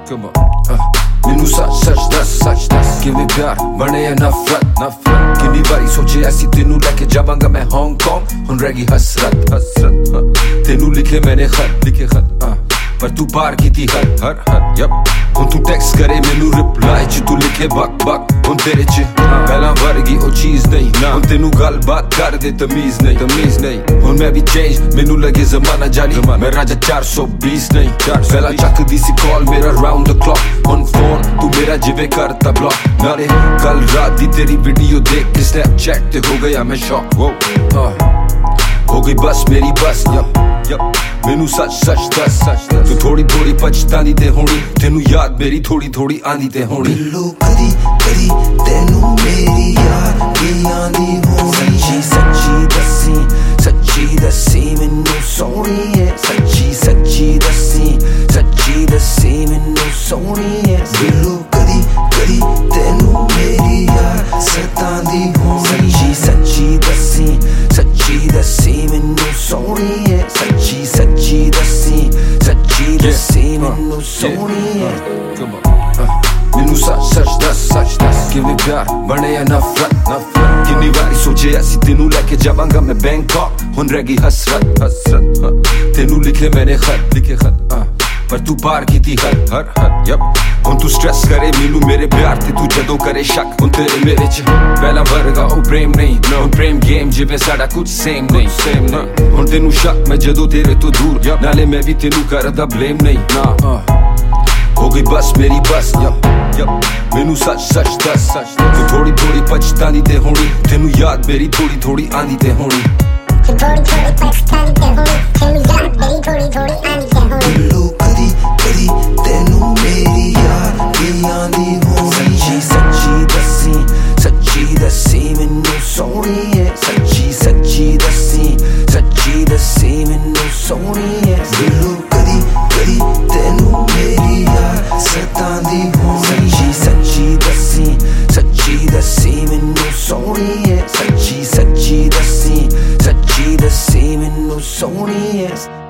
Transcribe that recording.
मैनू सच दस किवें प्यार बने या नफरत किन्नी बारी सोचे ऐसी तेनू लेके जावांगा मैं हांगकांग हुण रह गई हसरत तेनू लिखे मैंने खत पर तू पार कीती हर हुण तू टेक्स्ट करे मैनू रिप्लाई च तू लिखे बक हुण तेरे च पहला वर्गी ओ चीज नहीं हुण तेनू गल बात कर दे तमीज नहीं हुण मैं भी चेंज मैनू लगे जमाना जाली मैं राजा 420 नहीं पहला चक दी सी कॉल मेरा राउंड द क्लॉक हुण फोन तू मेरा जिवे करता ब्लॉक नाले कल रात दी तेरी वीडियो देख के स्नैपचैट ते हो गया मैं शॉक हो गई बस मेरी बस मैनू सच दस तू थोड़ी पछतानी ते होनी तेनू याद मेरी थोड़ी आंदी ते होनी मिलो कदी तेनू मेरी याद भी आंदी होनी सच्ची दसी मैनू सोहनी है सच्ची दसी मैनू सोहनी है मिलो कदी तेनू मेरी याद सतांदी होनी सच्ची दसी मैनू सोहनी है सच्ची दसी मैनू सोहनी है मैनू सच दस किवें प्यार बने या नफरत किन्नी बारी सोचे ऐसी तेनू लेके जावांगा मैं बैंकॉक हुण रह गई हसरत तेनू लिखे मैंने खत पर तू पार कीती हर हुण तू स्ट्रेस करे मैनू मेरे प्यार ते तू जदों करे शक हुण तेरे मेरे च पहला वर्गा ओ प्रेम नहीं हुण प्रेम गेम जिवें साडा कुछ सेम नहीं हुण तेनू शक मैं जदों तेरे तो दूर नाले मैं भी तेनू करदा ब्लेम नहीं हो गई बस मेरी बस मैनू सच दस तू थोड़ी पछतानी ते होनी तेनू याद मेरी थोड़ी आंदी ते होनी पछतानी ते होनी तेनू याद मेरी थोड़ी आंदी ते होनी मिलो कदी तेनू मेरी याद भी आंदी होनी सच्ची दसी मैनू सोहनी है सच्ची दसी मैनू सोहनी है मिलो कदी तेनू मेरी याद सतांदी होनी सच्ची दसी मैनू सोहनी है सच्ची दसी मैनू सोहनी है